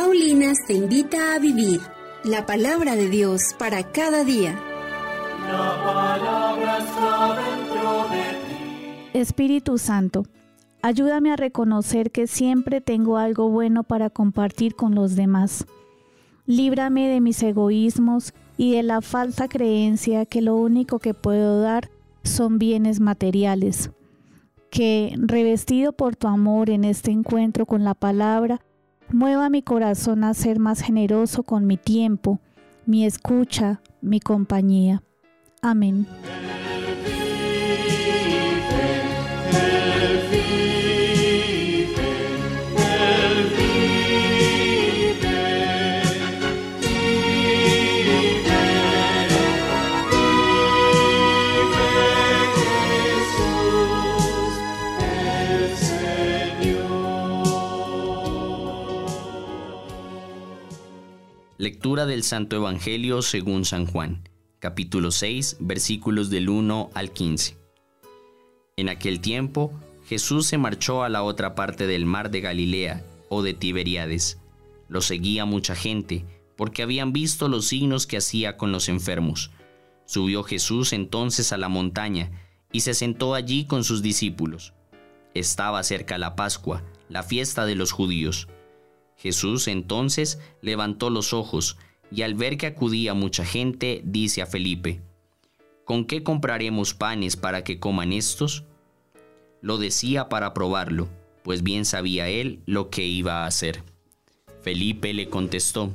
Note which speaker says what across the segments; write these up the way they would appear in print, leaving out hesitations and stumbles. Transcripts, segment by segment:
Speaker 1: Paulinas te invita a vivir la palabra de Dios para cada día.
Speaker 2: La palabra está dentro de ti.
Speaker 3: Espíritu Santo, ayúdame a reconocer que siempre tengo algo bueno para compartir con los demás. Líbrame de mis egoísmos y de la falsa creencia que lo único que puedo dar son bienes materiales. Que, revestido por tu amor en este encuentro con la palabra, mueva mi corazón a ser más generoso con mi tiempo, mi escucha, mi compañía. Amén.
Speaker 4: Lectura del Santo Evangelio según San Juan, capítulo 6, versículos del 1 al 15. En aquel tiempo, Jesús se marchó a la otra parte del mar de Galilea, o de Tiberíades. Lo seguía mucha gente, porque habían visto los signos que hacía con los enfermos. Subió Jesús entonces a la montaña, y se sentó allí con sus discípulos. Estaba cerca la Pascua, la fiesta de los judíos. Jesús entonces levantó los ojos y al ver que acudía mucha gente, dice a Felipe: ¿Con qué compraremos panes para que coman estos? Lo decía para probarlo, pues bien sabía él lo que iba a hacer. Felipe le contestó: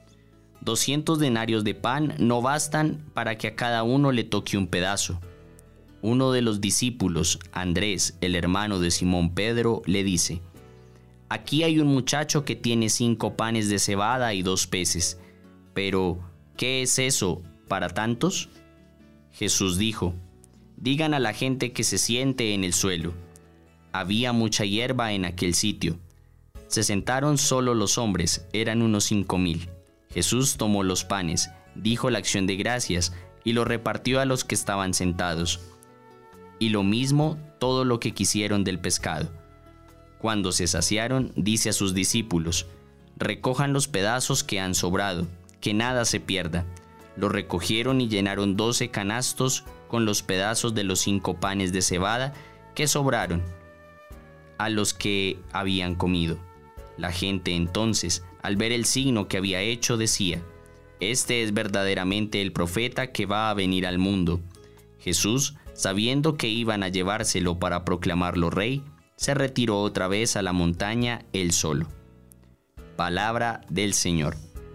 Speaker 4: 200 denarios de pan no bastan para que a cada uno le toque un pedazo. Uno de los discípulos, Andrés, el hermano de Simón Pedro, le dice: Aquí hay un muchacho que tiene 5 panes de cebada y 2 peces. Pero, ¿qué es eso para tantos? Jesús dijo: Digan a la gente que se siente en el suelo. Había mucha hierba en aquel sitio. Se sentaron solo los hombres, eran unos 5,000. Jesús tomó los panes, dijo la acción de gracias y lo repartió a los que estaban sentados. Y lo mismo todo lo que quisieron del pescado. Cuando se saciaron, dice a sus discípulos: Recojan los pedazos que han sobrado, que nada se pierda. Lo recogieron y llenaron 12 canastos con los pedazos de los 5 panes de cebada que sobraron a los que habían comido. La gente entonces, al ver el signo que había hecho, decía: Este es verdaderamente el profeta que va a venir al mundo. Jesús, sabiendo que iban a llevárselo para proclamarlo rey, se retiró otra vez a la montaña él solo. Palabra del Señor.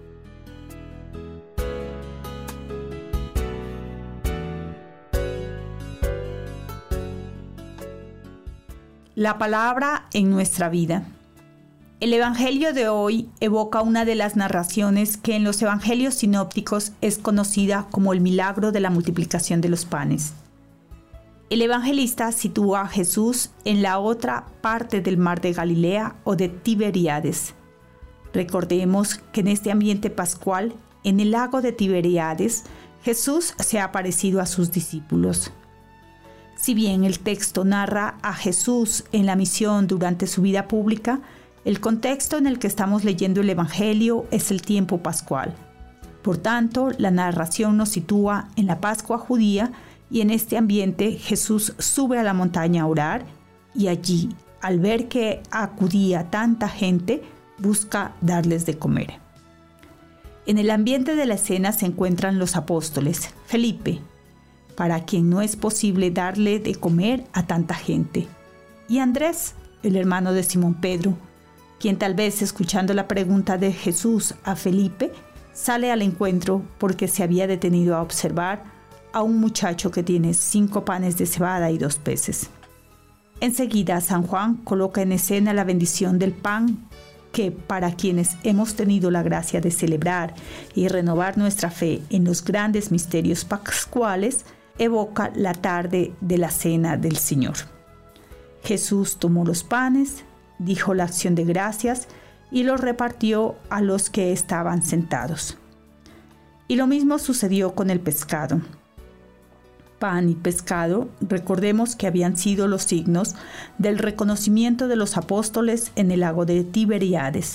Speaker 5: La palabra en nuestra vida. El Evangelio de hoy evoca una de las narraciones que en los Evangelios sinópticos es conocida como el milagro de la multiplicación de los panes. El evangelista sitúa a Jesús en la otra parte del mar de Galilea o de Tiberíades. Recordemos que en este ambiente pascual, en el lago de Tiberíades, Jesús se ha aparecido a sus discípulos. Si bien el texto narra a Jesús en la misión durante su vida pública, el contexto en el que estamos leyendo el Evangelio es el tiempo pascual. Por tanto, la narración nos sitúa en la Pascua judía y en este ambiente Jesús sube a la montaña a orar y allí, al ver que acudía tanta gente, busca darles de comer. En el ambiente de la escena se encuentran los apóstoles, Felipe, para quien no es posible darle de comer a tanta gente, y Andrés, el hermano de Simón Pedro, quien tal vez escuchando la pregunta de Jesús a Felipe, sale al encuentro porque se había detenido a observar a un muchacho que tiene 5 panes de cebada y 2 peces. Enseguida San Juan coloca en escena la bendición del pan que, para quienes hemos tenido la gracia de celebrar y renovar nuestra fe en los grandes misterios pascuales, evoca la tarde de la cena del Señor. Jesús tomó los panes, dijo la acción de gracias y los repartió a los que estaban sentados. Y lo mismo sucedió con el pescado. Pan y pescado, recordemos que habían sido los signos del reconocimiento de los apóstoles en el lago de Tiberíades,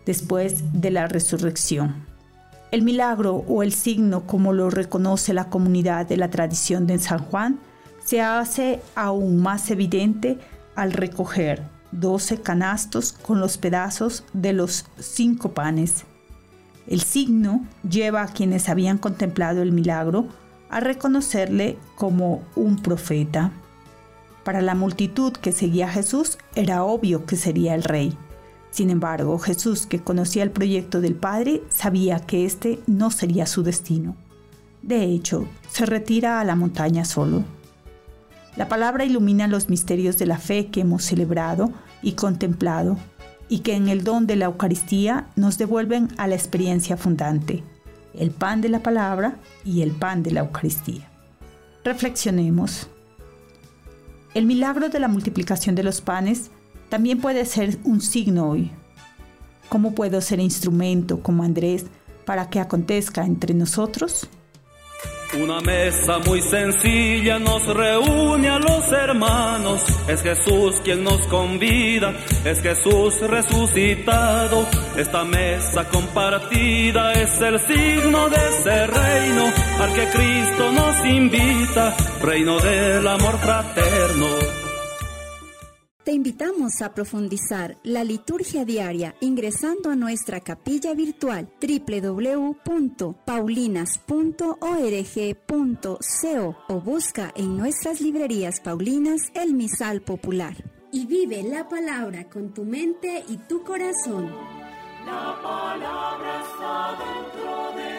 Speaker 5: después de la resurrección. El milagro o el signo, como lo reconoce la comunidad de la tradición de San Juan, se hace aún más evidente al recoger 12 canastos con los pedazos de los 5 panes. El signo lleva a quienes habían contemplado el milagro a reconocerle como un profeta. Para la multitud que seguía a Jesús era obvio que sería el rey. Sin embargo, Jesús, que conocía el proyecto del Padre, sabía que este no sería su destino. De hecho, se retira a la montaña solo. La palabra ilumina los misterios de la fe que hemos celebrado y contemplado, y que en el don de la Eucaristía nos devuelven a la experiencia fundante, el pan de la palabra y el pan de la Eucaristía. Reflexionemos. El milagro de la multiplicación de los panes también puede ser un signo hoy. ¿Cómo puedo ser instrumento, como Andrés, para que acontezca entre nosotros?
Speaker 6: Una mesa muy sencilla nos reúne a los hermanos. Es Jesús quien nos convida, es Jesús resucitado. Esta mesa compartida es el signo de ese reino al que Cristo nos invita, reino del amor fraterno.
Speaker 1: Te invitamos a profundizar la liturgia diaria ingresando a nuestra capilla virtual www.paulinas.org.co o busca en nuestras librerías paulinas el misal popular.
Speaker 7: Y vive la palabra con tu mente y tu corazón.
Speaker 2: La palabra está dentro de